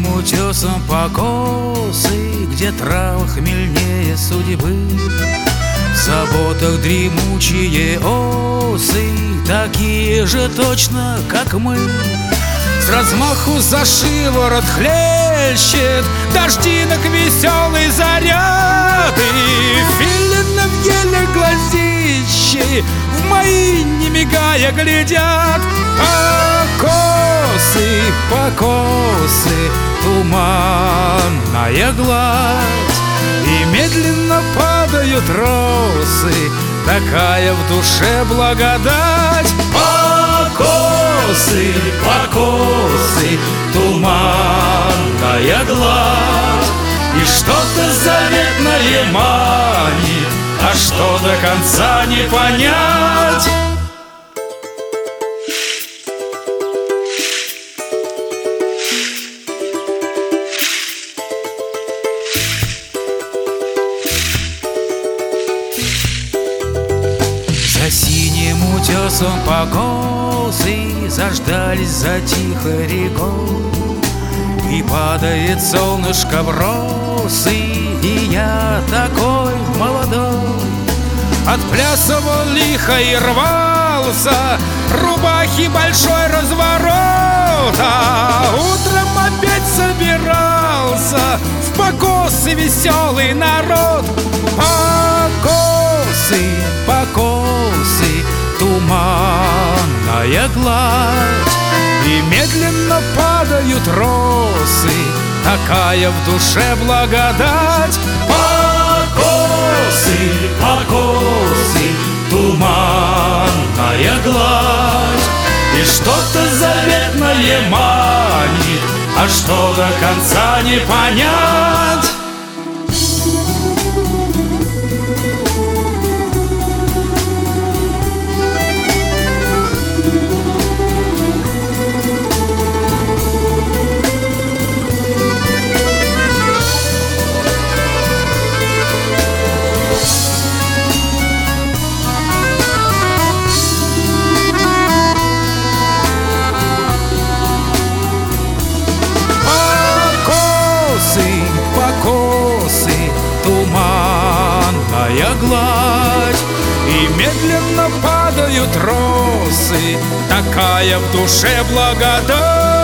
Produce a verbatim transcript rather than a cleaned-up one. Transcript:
синим утесом покосы, где трава хмельнее судьбы. В заботах дремучие осы, такие же точно, как мы. С размаху за шиворот хлещет дождинок веселый заряд, и филины в еле глазищи в мои, не мигая, глядят. Покосы, покосы, туманная гладь, и медленно падают росы, такая в душе благодать. Покосы, покосы, туманная гладь, и что-то заветное манит, а что до конца не понять. За синим утесом покосы заждались за тихой рекой, и падает солнышко в росы, и я такой молодой отплясывал лихо и рвался, рубахи большой разворот, а утром опять собирался в покосы веселый народ. Покосы, покосы, туманная гладь, и медленно падают росы, такая в душе благодать. Покосы, покосы, туманная гладь, и что-то заветное манит, а что до конца не понять. Покосы, туманная гладь, и медленно падают росы, такая в душе благодать.